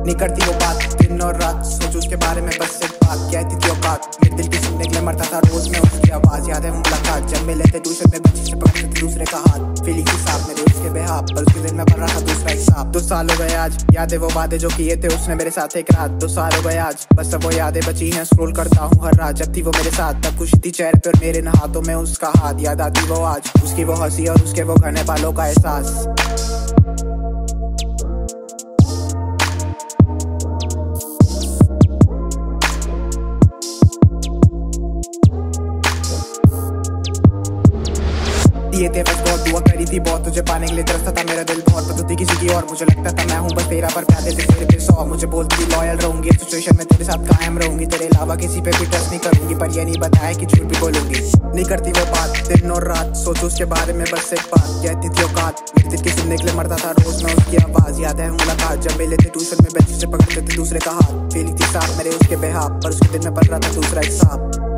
नहीं करती वो बात दिन और रात, सोचू उसके बारे में बस एक बात, कहती थी औकात मेरे दिल की सुनने के लिए मरता था रोज में उसकी आवाज। याद है मुलाकात जब मिले थे ट्यूशन में, बच्ची से पकड़ते थे दूसरे का हाथ, फीलिंग के साथ मेरे उसके बेहाब, पर उसके दिल में भर रहा था दूसरा हिसाब। 2 साल हो गए आज, याद है वो वादे जो किए थे उसने मेरे साथ एक रात। 2 साल हो गए आज, बस सब वो यादें बची हैं, स्क्रॉल करता हूँ हर रात। जब थी वो मेरे साथ तब खुशी थी चेहरे पे और मेरे न हाथों में उसका हाथ। याद आती वो आज, उसकी वो हंसी और उसके वो घने बालों का एहसास। दिए थे बस बहुत, दुआ करी थी बहुत, तुझे पाने के लिए तरसता था मेरा दिल बहुत। पता थी किसी की और, मुझे लगता था मैं हूँ बस तेरा, पर प्यार देते तेरे पे 100। मुझे बोलती थी लॉयल रहूंगी, सिचुएशन में तेरे साथ कायम रहूंगी, तेरे अलावा किसी पे भी ट्रस्ट नहीं करूंगी, पर ये नहीं बताया कि झूठ भी बोलूंगी। नहीं करती वो बात दिन और रात, सोचू उसके बारे में बस एक बात, कहती थी औकात मेरे दिल की सुनने के लिए मरता था रोज में उसकी आवाज। याद है मुलाकात जब मिले थे ट्यूशन में, बच्ची से पकड़ते थे दूसरे का हाथ, फीलिंग थी साथ मेरे उसके बेहाब, पर उसके दिल में पड़ रहा था दूसरा हिसाब।